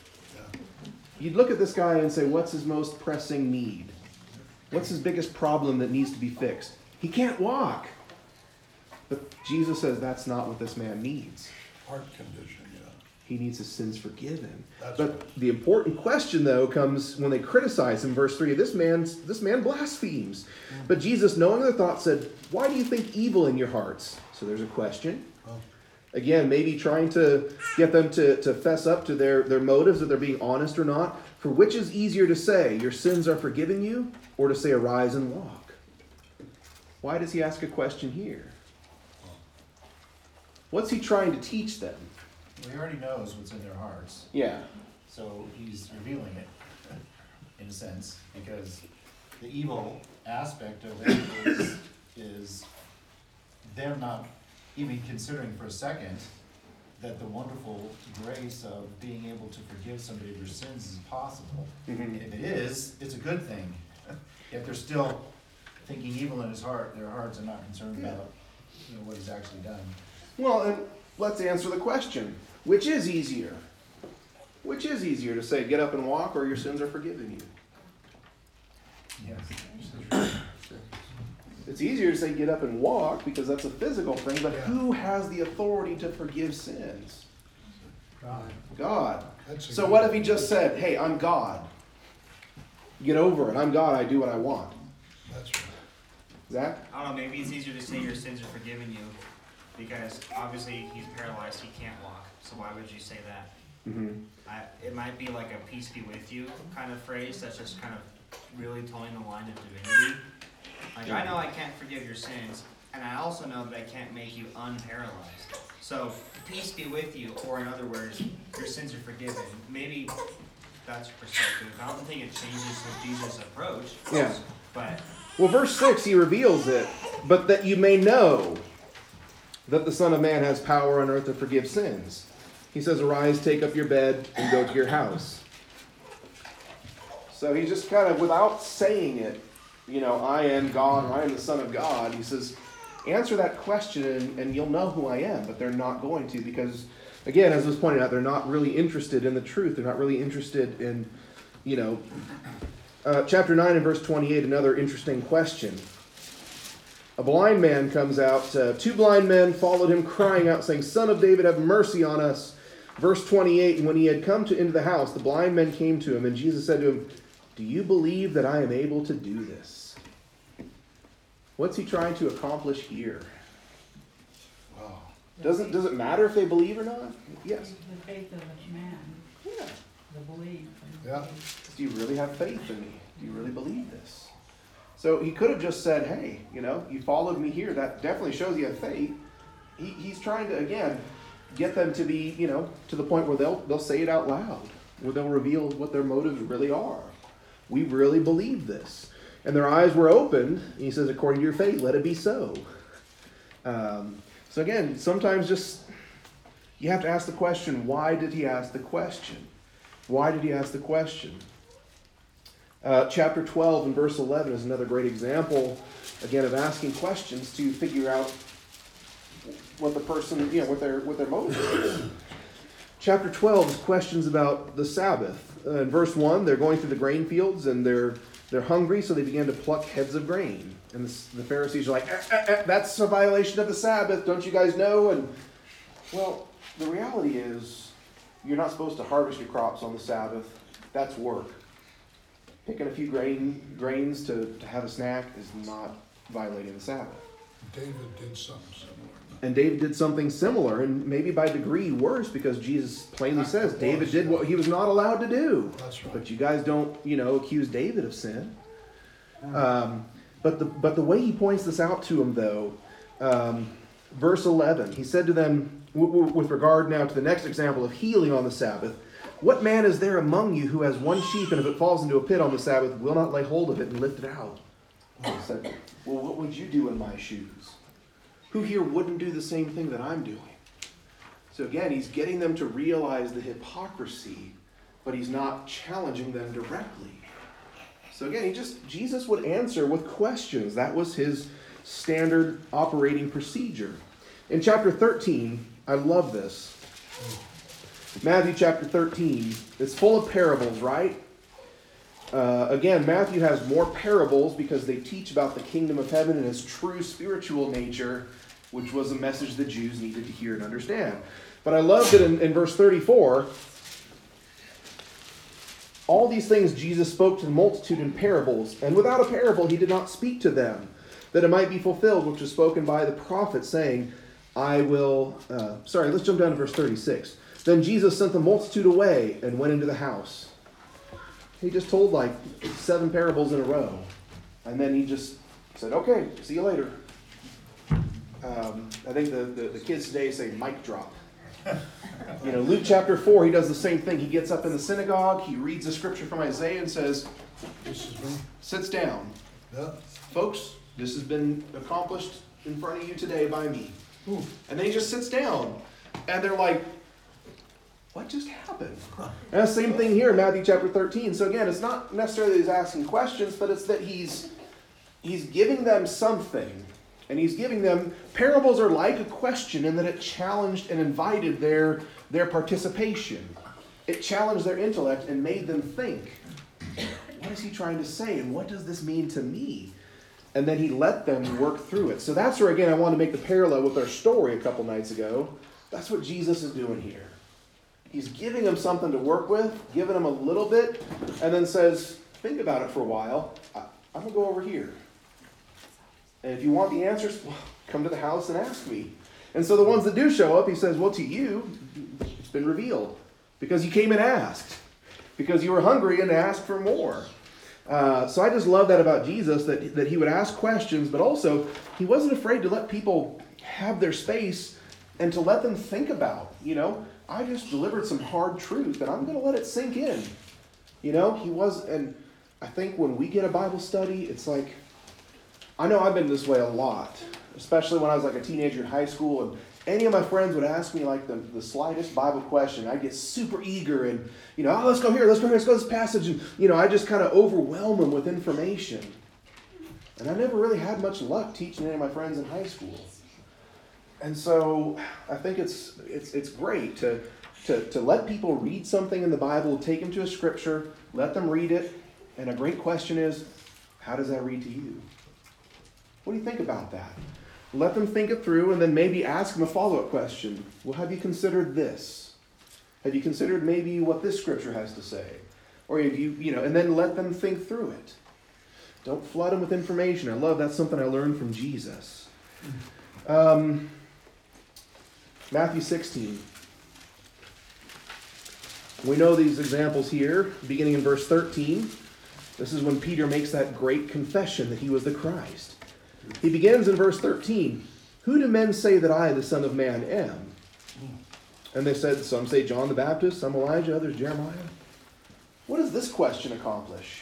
You'd look at this guy and say, what's his most pressing need? What's his biggest problem that needs to be fixed? He can't walk. But Jesus says that's not what this man needs. Heart condition, yeah. He needs his sins forgiven. That's But right. the important question, though, comes when they criticize him. Verse three, this, man's, this man blasphemes. But Jesus, knowing their thoughts, said, why do you think evil in your hearts? So there's a question. Oh. Again, maybe trying to get them to, to fess up to their, their motives, that they're being honest or not. For which is easier to say, your sins are forgiven you, or to say, arise and walk? Why does he ask a question here? What's he trying to teach them? Well, he already knows what's in their hearts, Yeah. so he's revealing it, in a sense, because the evil aspect of it is, is them not even considering for a second that the wonderful grace of being able to forgive somebody of their sins is possible. Mhm. And if it is, it's a good thing. If they're still thinking evil in his heart, their hearts are not concerned Yeah. about, you know, what he's actually done. Well, and let's answer the question. Which is easier? Which is easier to say, get up and walk, or your sins are forgiven you? Yes. It's easier to say, get up and walk, because that's a physical thing, but Yeah. who has the authority to forgive sins? God. God. That's a So good- what if he just said, hey, I'm God. Get over it. I'm God. I do what I want. That's right. Zach? I don't know, maybe it's easier to say your sins are forgiven you, because obviously he's paralyzed, he can't walk, so why would you say that? Mm-hmm. I, it might be like a peace be with you kind of phrase that's just kind of really towing the line of divinity. Like, I know I can't forgive your sins, and I also know that I can't make you unparalyzed. So, peace be with you, or in other words, your sins are forgiven. Maybe that's perspective. I don't think it changes with Jesus' approach. Yeah. But Well, verse six, he reveals it, but that you may know that the Son of Man has power on earth to forgive sins. He says, arise, take up your bed, and go to your house. So he's just kind of, without saying it, you know, I am God, or I am the Son of God, he says, answer that question and, and you'll know who I am. But they're not going to, because, again, as was pointed out, they're not really interested in the truth. They're not really interested in, you know, uh, chapter nine and verse twenty-eight, another interesting question. A blind man comes out. Uh, two blind men followed him, crying out, saying, Son of David, have mercy on us. Verse twenty-eight, and when he had come to, into the house, the blind men came to him, and Jesus said to him, do you believe that I am able to do this? What's he trying to accomplish here? Wow. Doesn't, does it matter if they believe or not? Yes. The faith of a man, Yeah. the belief. Yeah. Do you really have faith in me? Do you really believe this? So he could have just said, hey, you know, you followed me here. That definitely shows you have faith. He, he's trying to, again, get them to be, you know, to the point where they'll they'll say it out loud, where they'll reveal what their motives really are. We really believe this. And their eyes were opened. And he says, according to your faith, let it be so. Um, so again, sometimes just, you have to ask the question, why did he ask the question? Why did he ask the question? Uh, chapter twelve and verse eleven is another great example, again, of asking questions to figure out what the person, you know, what their, what their motive is. Chapter twelve is questions about the Sabbath. Uh, in verse one, they're going through the grain fields and they're they're hungry, so they begin to pluck heads of grain. And the, the Pharisees are like, eh, eh, eh, that's a violation of the Sabbath, don't you guys know? And well, the reality is, you're not supposed to harvest your crops on the Sabbath. That's work. Picking a few grain grains to, to have a snack is not violating the Sabbath. David did something similar. And David did something similar, and maybe by degree worse, because Jesus plainly says David did what he was not allowed to do. That's right. But you guys don't, you know, accuse David of sin. Um, but the but the way he points this out to him, though, um, verse eleven, he said to them, w- w- with regard now to the next example of healing on the Sabbath, what man is there among you who has one sheep, and if it falls into a pit on the Sabbath, will not lay hold of it and lift it out? He said, well, what would you do in my shoes? Who here wouldn't do the same thing that I'm doing? So again, he's getting them to realize the hypocrisy, but he's not challenging them directly. So again, he just Jesus would answer with questions. That was his standard operating procedure. In chapter thirteen, I love this. Matthew chapter thirteen, it's full of parables, right? Uh, again, Matthew has more parables because they teach about the kingdom of heaven and its true spiritual nature, which was a message the Jews needed to hear and understand. But I love that in, in verse thirty-four, all these things Jesus spoke to the multitude in parables, and without a parable he did not speak to them, that it might be fulfilled, which was spoken by the prophet, saying, I will... Uh, sorry, let's jump down to verse thirty-six. Then Jesus sent the multitude away and went into the house. He just told like seven parables in a row. And then he just said, okay, see you later. Um, I think the, the, the kids today say mic drop. You know, Luke chapter four, he does the same thing. He gets up in the synagogue, he reads the scripture from Isaiah and says, This is me. sits down. Yeah. Folks, this has been accomplished in front of you today by me. Ooh. And then he just sits down. And they're like, what just happened? And the same thing here in Matthew chapter thirteen. So again, it's not necessarily that he's asking questions, but it's that he's he's giving them something. And he's giving them, parables are like a question in that it challenged and invited their, their participation. It challenged their intellect and made them think, what is he trying to say? And what does this mean to me? And then he let them work through it. So that's where, again, I want to make the parallel with our story a couple nights ago. That's what Jesus is doing here. He's giving them something to work with, giving them a little bit, and then says, think about it for a while. I, I'm going to go over here. And if you want the answers, well, come to the house and ask me. And so the ones that do show up, he says, well, to you, it's been revealed. Because you came and asked. Because you were hungry and asked for more. Uh, so I just love that about Jesus, that, that he would ask questions, but also he wasn't afraid to let people have their space and to let them think about, you know, I just delivered some hard truth and I'm going to let it sink in. You know, he was, and I think when we get a Bible study, it's like, I know I've been this way a lot, especially when I was like a teenager in high school, and any of my friends would ask me like the, the slightest Bible question. I'd get super eager and, you know, oh, let's go here, let's go here, let's go to this passage. And, you know, I just kind of overwhelm them with information. And I never really had much luck teaching any of my friends in high school. And so I think it's it's it's great to, to, to let people read something in the Bible, take them to a scripture, let them read it. And a great question is, how does that read to you? What do you think about that? Let them think it through and then maybe ask them a follow-up question. Well, have you considered this? Have you considered maybe what this scripture has to say? Or have you, you know, and then let them think through it. Don't flood them with information. I love that's something I learned from Jesus. Um, Matthew sixteen. We know these examples here, beginning in verse thirteen. This is when Peter makes that great confession that he was the Christ. He begins in verse thirteen. Who do men say that I, the Son of Man, am? And they said, some say John the Baptist, some Elijah, others Jeremiah. What does this question accomplish?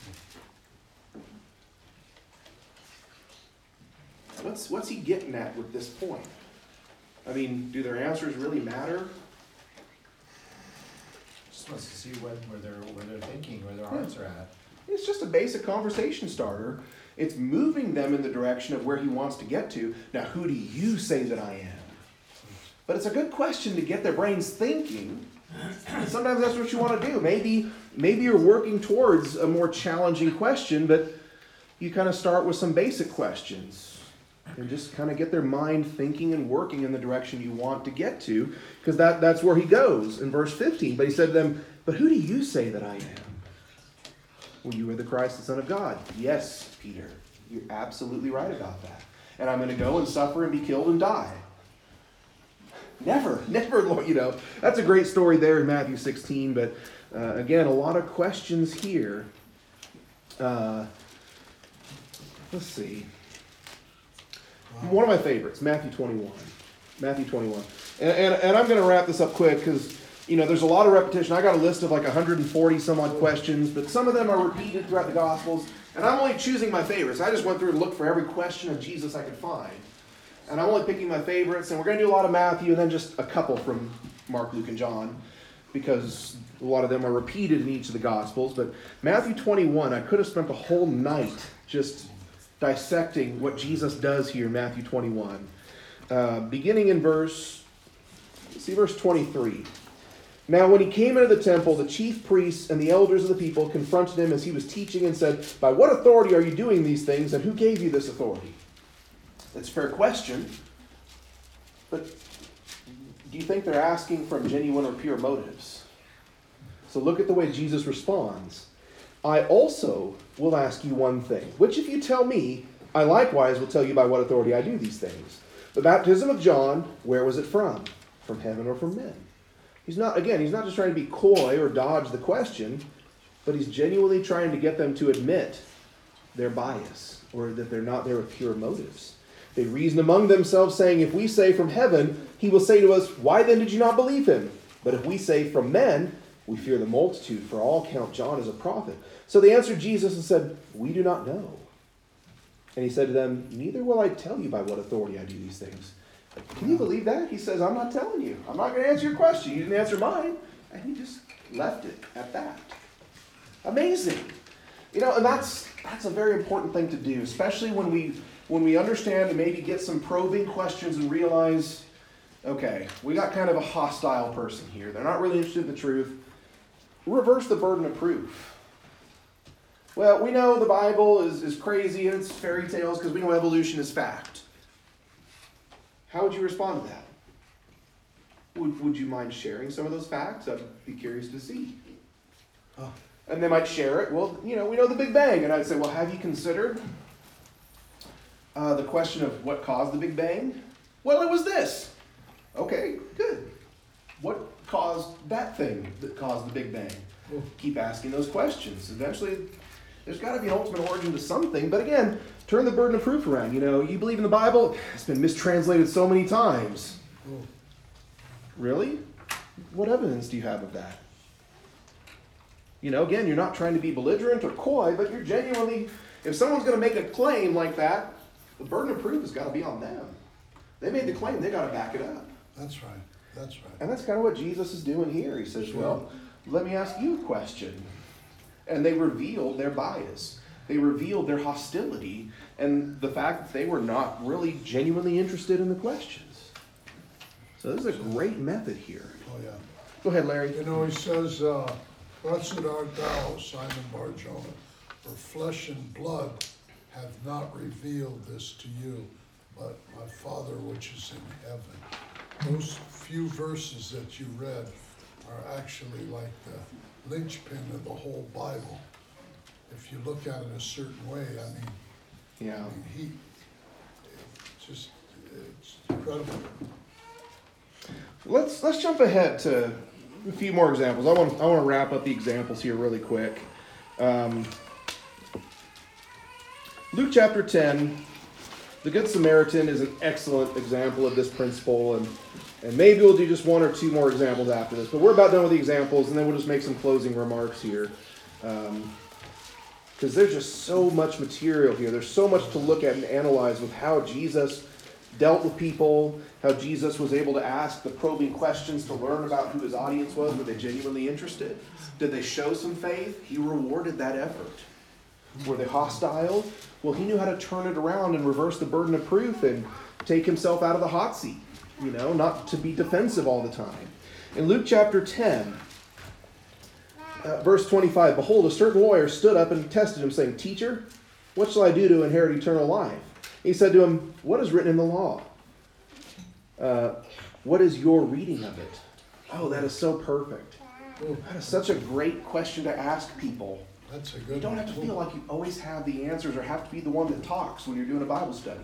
What's, what's he getting at with this point? I mean, do their answers really matter? Just just wants to see what, where they're, where they're thinking, where their hearts are at. It's just a basic conversation starter. It's moving them in the direction of where he wants to get to. Now, who do you say that I am? But it's a good question to get their brains thinking. Sometimes that's what you want to do. Maybe, maybe you're working towards a more challenging question, but you kind of start with some basic questions and just kind of get their mind thinking and working in the direction you want to get to, because that, that's where he goes in verse fifteen. But he said to them, but who do you say that I am? Well, you are the Christ, the Son of God. Yes, Peter, you're absolutely right about that. And I'm going to go and suffer and be killed and die. Never, never, Lord, you know. That's a great story there in Matthew sixteen, but uh, again, a lot of questions here. Uh, let's see. One of my favorites, Matthew twenty-one. Matthew twenty-one. And, and, and I'm going to wrap this up quick because, you know, there's a lot of repetition. I got a list of like one hundred forty some odd questions, but some of them are repeated throughout the Gospels. And I'm only choosing my favorites. I just went through and looked for every question of Jesus I could find. And I'm only picking my favorites. And we're going to do a lot of Matthew and then just a couple from Mark, Luke, and John, because a lot of them are repeated in each of the Gospels. But Matthew twenty-one, I could have spent the whole night just dissecting what Jesus does here in Matthew twenty-one. Uh, beginning in verse, see verse twenty-three. Now when he came into the temple, the chief priests and the elders of the people confronted him as he was teaching and said, by what authority are you doing these things, and who gave you this authority? That's a fair question, but do you think they're asking from genuine or pure motives? So look at the way Jesus responds. I also will ask you one thing, which if you tell me, I likewise will tell you by what authority I do these things. The baptism of John, where was it from? From heaven or from men? He's not, again, he's not just trying to be coy or dodge the question, but he's genuinely trying to get them to admit their bias or that they're not there with pure motives. They reason among themselves, saying, if we say from heaven, he will say to us, why then did you not believe him? But if we say from men, we fear the multitude, for all count John as a prophet. So they answered Jesus and said, we do not know. And he said to them, neither will I tell you by what authority I do these things. Can you believe that? He says, I'm not telling you. I'm not going to answer your question. You didn't answer mine. And he just left it at that. Amazing. You know, and that's that's a very important thing to do, especially when we when we understand and maybe get some probing questions and realize, okay, we got kind of a hostile person here. They're not really interested in the truth. Reverse the burden of proof. Well, we know the Bible is, is crazy and it's fairy tales because we know evolution is fact. How would you respond to that? Would, would you mind sharing some of those facts? I'd be curious to see. Oh. And they might share it. Well, you know, we know the Big Bang. And I'd say, well, have you considered uh, the question of what caused the Big Bang? Well, it was this. Okay, good. What caused that thing that caused the Big Bang? We'll keep asking those questions. Eventually, there's got to be an ultimate origin to something. But again, turn the burden of proof around. You know, you believe in the Bible? It's been mistranslated so many times. Oh. Really? What evidence do you have of that? You know, again, you're not trying to be belligerent or coy, but you're genuinely, if someone's going to make a claim like that, the burden of proof has got to be on them. They made the claim, they got to back it up. That's right. That's right. And that's kind of what Jesus is doing here. He says, well, let me ask you a question. And they revealed their bias. They revealed their hostility and the fact that they were not really genuinely interested in the questions. So this is a great method here. Oh, yeah. Go ahead, Larry. You know, he says, uh, blessed art thou, Simon Bar-Jonah, for flesh and blood have not revealed this to you, but my Father which is in heaven. Those few verses that you read are actually like the linchpin of the whole Bible. If you look at it a certain way, I mean, yeah, I mean, he, it's just, it's incredible. Let's let's jump ahead to a few more examples. I want I want to wrap up the examples here really quick. Um, Luke chapter ten, the Good Samaritan is an excellent example of this principle, and and maybe we'll do just one or two more examples after this. But we're about done with the examples, and then we'll just make some closing remarks here. Um, because there's just so much material here. There's so much to look at and analyze with how Jesus dealt with people, how Jesus was able to ask the probing questions to learn about who his audience was. Were they genuinely interested? Did they show some faith? He rewarded that effort. Were they hostile? Well, he knew how to turn it around and reverse the burden of proof and take himself out of the hot seat, you know, not to be defensive all the time. In Luke chapter ten, uh, verse twenty-five, behold, a certain lawyer stood up and tested him, saying, Teacher, what shall I do to inherit eternal life? He said to him, what is written in the law? Uh, what is your reading of it? Oh, that is so perfect. That is such a great question to ask people. That's a good one. You don't have to feel like you always have the answers or have to be the one that talks when you're doing a Bible study.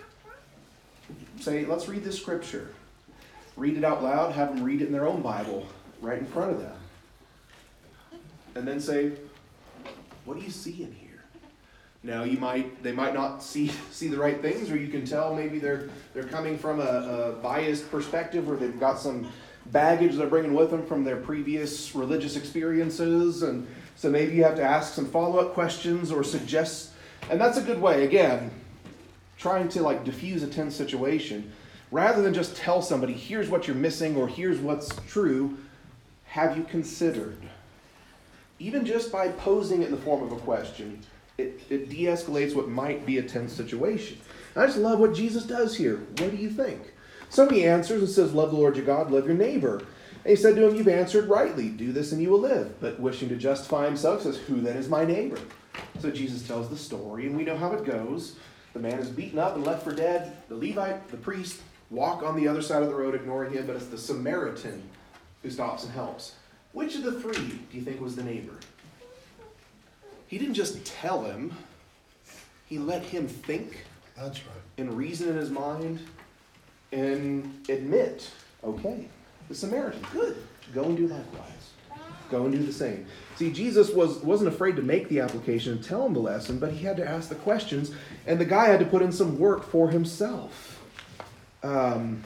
Say, let's read this scripture. Read it out loud, have them read it in their own Bible right in front of them. And then say, what do you see in here? Now, you might, they might not see see the right things, or you can tell maybe they're they're coming from a, a biased perspective, or they've got some baggage they're bringing with them from their previous religious experiences, and so maybe you have to ask some follow-up questions or suggest, and that's a good way, again, trying to like diffuse a tense situation. Rather than just tell somebody, here's what you're missing, or here's what's true, have you considered? Even just by posing it in the form of a question, it, it de-escalates what might be a tense situation. And I just love what Jesus does here. What do you think? So he answers and says, love the Lord your God, love your neighbor. And he said to him, you've answered rightly. Do this and you will live. But wishing to justify himself, says, who then is my neighbor? So Jesus tells the story, and we know how it goes. The man is beaten up and left for dead. The Levite, the priest, walk on the other side of the road, ignoring him, but it's the Samaritan who stops and helps. Which of the three do you think was the neighbor? He didn't just tell him. He let him think. That's right. And reason in his mind and admit, okay, the Samaritan, good. Go and do likewise. Go and do the same. See, Jesus was, wasn't afraid to make the application and tell him the lesson, but he had to ask the questions, and the guy had to put in some work for himself. Um,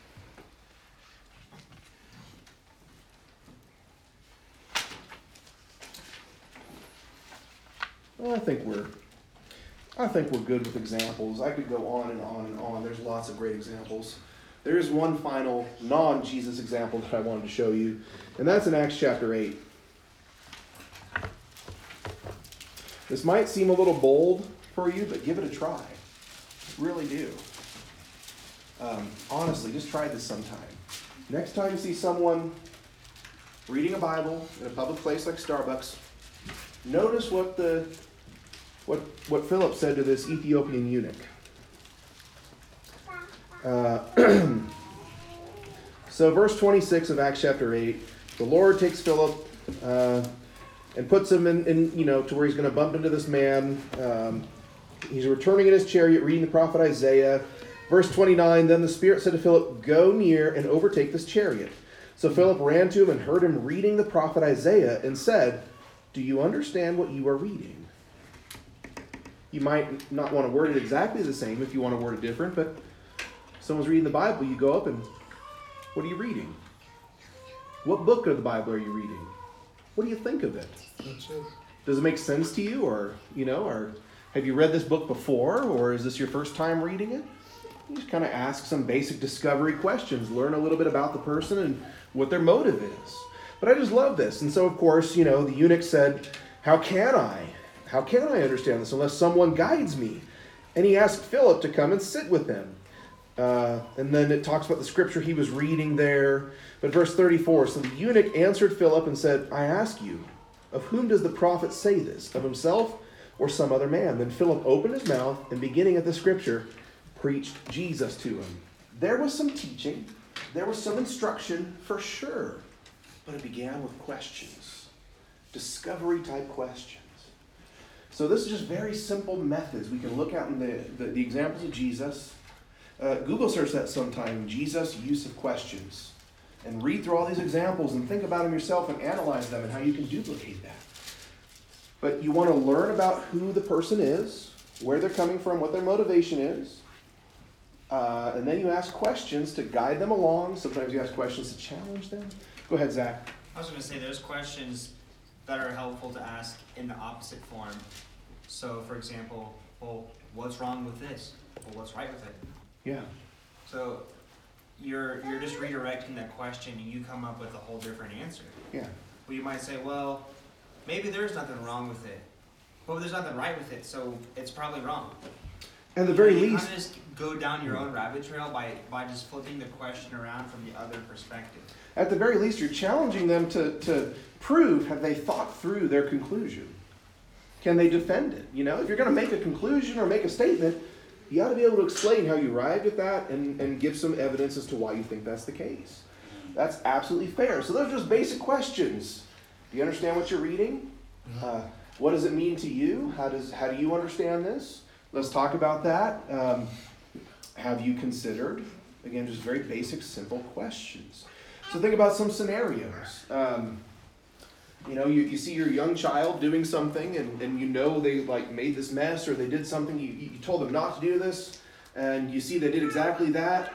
well, I think we're I think we're good with examples. I could go on and on and on. There's lots of great examples. There is one final non-Jesus example that I wanted to show you, and that's in Acts chapter eight. This might seem a little bold for you, but give it a try. Really do. Um, honestly, just try this sometime. Next time you see someone reading a Bible in a public place like Starbucks, notice what the what what Philip said to this Ethiopian eunuch. Uh, so verse twenty-six of Acts chapter eight, the Lord takes Philip uh, and puts him in, in, you know, to where he's going to bump into this man. Um, he's returning in his chariot, reading the prophet Isaiah. Verse twenty-nine, then the Spirit said to Philip, go near and overtake this chariot. So Philip ran to him and heard him reading the prophet Isaiah and said, do you understand what you are reading? You might not want to word it exactly the same if you want to word it different, but someone's reading the Bible, you go up and, what are you reading? What book of the Bible are you reading? What do you think of it? That's it. Does it make sense to you, or, you know, or have you read this book before, or is this your first time reading it? You just kind of ask some basic discovery questions, learn a little bit about the person and what their motive is. But I just love this. And so, of course, you know, the eunuch said, how can I? How can I understand this unless someone guides me? And he asked Philip to come and sit with him. Uh, and then it talks about the scripture he was reading there. But verse thirty-four, so the eunuch answered Philip and said, I ask you, of whom does the prophet say this? Of himself or some other man? Then Philip opened his mouth and, beginning at the scripture, preached Jesus to him. There was some teaching. There was some instruction for sure. But it began with questions. Discovery type questions. So this is just very simple methods. We can look at in the, the, the examples of Jesus. Uh, Google search that sometime, Jesus use of questions. And read through all these examples and think about them yourself and analyze them and how you can duplicate that. But you want to learn about who the person is, where they're coming from, what their motivation is. Uh, and then you ask questions to guide them along. Sometimes you ask questions to challenge them. Go ahead, Zach. I was going to say there's questions that are helpful to ask in the opposite form. So, for example, well, what's wrong with this? Well, what's right with it? Yeah. So you're you're just redirecting that question and you come up with a whole different answer. Yeah. Well, you might say, well, maybe there's nothing wrong with it. But there's nothing right with it, so it's probably wrong. At the very you least, kind of just go down your own rabbit trail by, by just flipping the question around from the other perspective. at the very least, you're challenging them to, to prove, have they thought through their conclusion? Can they defend it? You know, if you're going to make a conclusion or make a statement, you ought to be able to explain how you arrived at that and, and give some evidence as to why you think that's the case. That's absolutely fair. So those are just basic questions. Do you understand what you're reading? Uh, what does it mean to you? How does how do you understand this? Let's talk about that. Um, have you considered? Again, just very basic, simple questions. So think about some scenarios. Um, you know, you, you see your young child doing something and, and you know they like made this mess or they did something, you, you told them not to do this, and you see they did exactly that.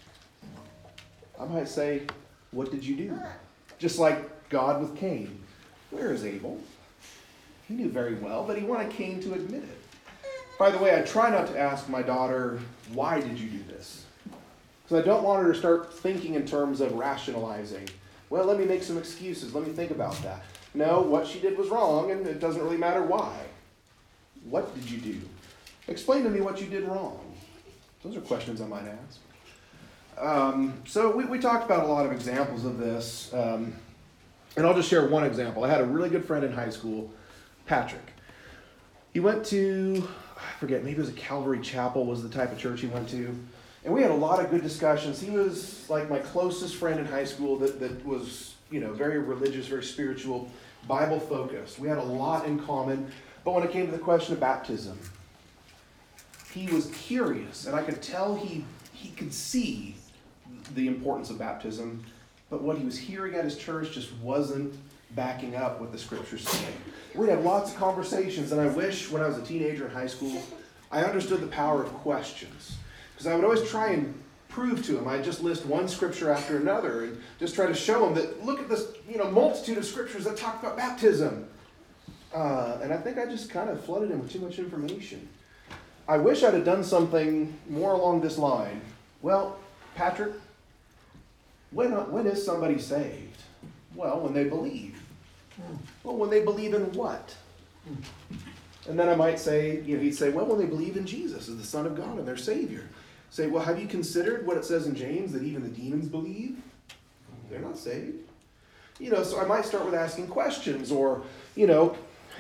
I might say, what did you do? Just like God with Cain. Where is Abel? He knew very well, but he wanted Cain to admit it. By the way, I try not to ask my daughter, why did you do this? Because I don't want her to start thinking in terms of rationalizing. Well, let me make some excuses. Let me think about that. No, what she did was wrong, and it doesn't really matter why. What did you do? Explain to me what you did wrong. Those are questions I might ask. Um, so we, we talked about a lot of examples of this, um, and I'll just share one example. I had a really good friend in high school, Patrick. He went to, I forget, maybe it was a Calvary Chapel was the type of church he went to. And we had a lot of good discussions. He was like my closest friend in high school that, that was, you know, very religious, very spiritual, Bible focused. We had a lot in common. But when it came to the question of baptism, he was curious, and I could tell he he could see the importance of baptism, but what he was hearing at his church just wasn't backing up what the scriptures say. We had lots of conversations, and I wish when I was a teenager in high school, I understood the power of questions. Because I would always try and prove to him, I'd just list one scripture after another, and just try to show him that, look at this, you know, multitude of scriptures that talk about baptism. Uh, and I think I just kind of flooded him with too much information. I wish I'd have done something more along this line. Well, Patrick, when, when is somebody saved? Well, when they believe. Well, when they believe in what? And then I might say, you know, he'd say, well, when they believe in Jesus as the Son of God and their Savior. Say, well, have you considered what it says in James that even the demons believe? They're not saved. You know, so I might start with asking questions, or, you know,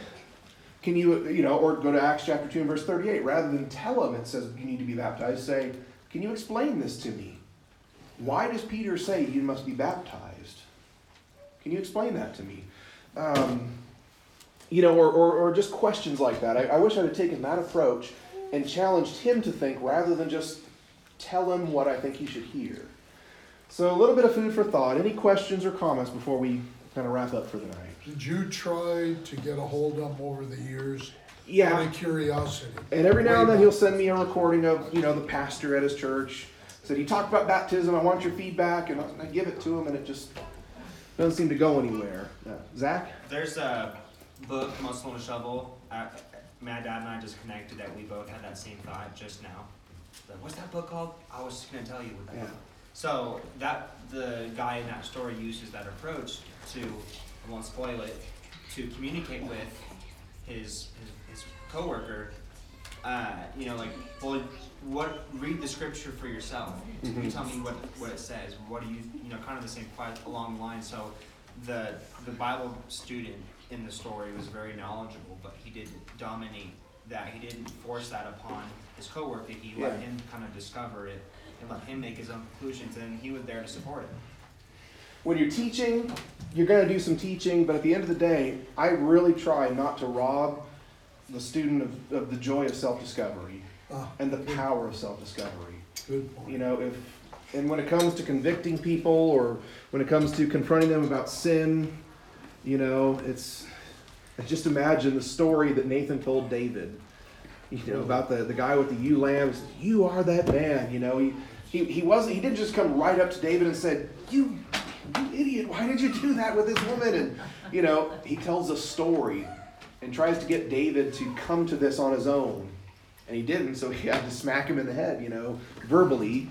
can you, you know, or go to Acts chapter two and verse thirty-eight. Rather than tell them it says you need to be baptized, say, can you explain this to me? Why does Peter say you must be baptized? Can you explain that to me? Um, you know, or, or, or just questions like that. I, I wish I'd have taken that approach and challenged him to think rather than just tell him what I think he should hear. So a little bit of food for thought. Any questions or comments before we kind of wrap up for the night? Did you try to get a hold of him over the years? Yeah. Out of curiosity. And every now and then he'll send me a recording of, you know, the pastor at his church. Said, he talked about baptism. I want your feedback. And I give it to him, and it just doesn't seem to go anywhere. Uh, Zach? There's a book, Muscle and Shovel. Uh, my dad and I just connected that we both had that same thought just now. Like, what's that book called? I was just going to tell you what that Yeah. book. So that the guy in that story uses that approach to, I won't spoil it, to communicate with his his, his coworker. Uh, you know, like, well, what? Read the scripture for yourself. Mm-hmm. You tell me what what it says. What do you, you know, kind of the same quite along the line. So the the Bible student in the story was very knowledgeable, but he didn't dominate that. He didn't force that upon his coworker. He let Yeah. him kind of discover it and let him make his own conclusions, and he was there to support it. When you're teaching, you're going to do some teaching, but at the end of the day, I really try not to rob the student of, of the joy of self-discovery Ah, and the power of self-discovery. good point. You know, if and when it comes to convicting people, or when it comes to confronting them about sin, you know, it's just imagine the story that Nathan told David. You know, about the, the guy with the ewe lambs. You are that man. You know, he, he he wasn't. He didn't just come right up to David and said, "You, you idiot! Why did you do that with this woman?" And you know, he tells a story and tries to get David to come to this on his own, and he didn't. So he had to smack him in the head, you know, verbally.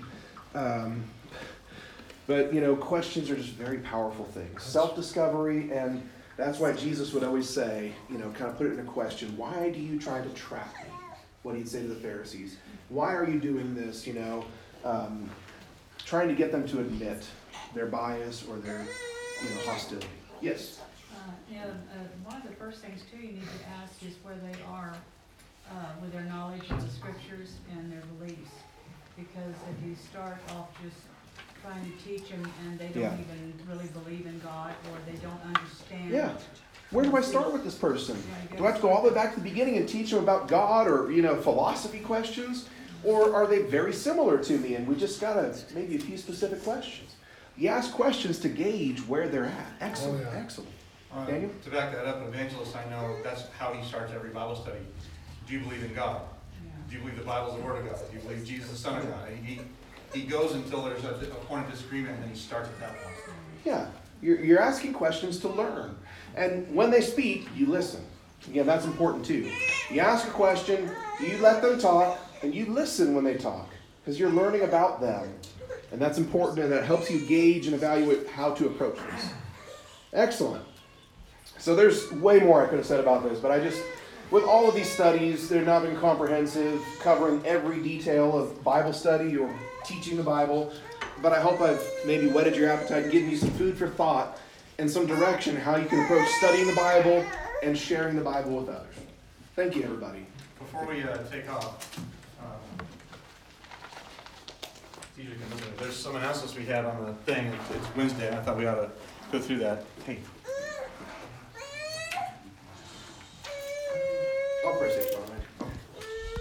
Um, but, you know, questions are just very powerful things. Self-discovery, and that's why Jesus would always say, you know, kind of put it in a question, why do you try to trap me? What he'd say to the Pharisees. Why are you doing this, you know? Um, trying to get them to admit their bias or their, you know, hostility. Yes? Uh, and, uh, one of the first things too you need to ask is where they are, uh, with their knowledge of the scriptures and their beliefs. Because if you start off just trying to teach them and they don't Yeah. even really believe in God, or they don't understand. Yeah. Where do I start with this person? Do I have to go all the way back to the beginning and teach them about God or, you know, philosophy questions? Or are they very similar to me and we just got to maybe a few specific questions? You ask questions to gauge where they're at. Excellent, Oh, yeah. excellent. Uh, Daniel? To back that up, an evangelist, I know that's how he starts every Bible study. Do you believe in God? Yeah. Do you believe the Bible is the Word of God? Do you believe Jesus is the Son of God? He, he goes until there's a, a point of disagreement, and then he starts at that point. Yeah. You're, you're asking questions to learn. And when they speak, you listen. Again, that's important too. You ask a question, you let them talk, and you listen when they talk. Because you're learning about them. And that's important, and that helps you gauge and evaluate how to approach this. Excellent. So there's way more I could have said about this, but I just, with all of these studies, they've not been comprehensive, covering every detail of Bible study or teaching the Bible. But I hope I've maybe whetted your appetite and given you some food for thought and some direction how you can approach studying the Bible and sharing the Bible with others. Thank you, everybody. Before we uh, take off, um, T J can look at it. There's some announcements we had on the thing. It's it's Wednesday, and I thought we ought to go through that. Hey.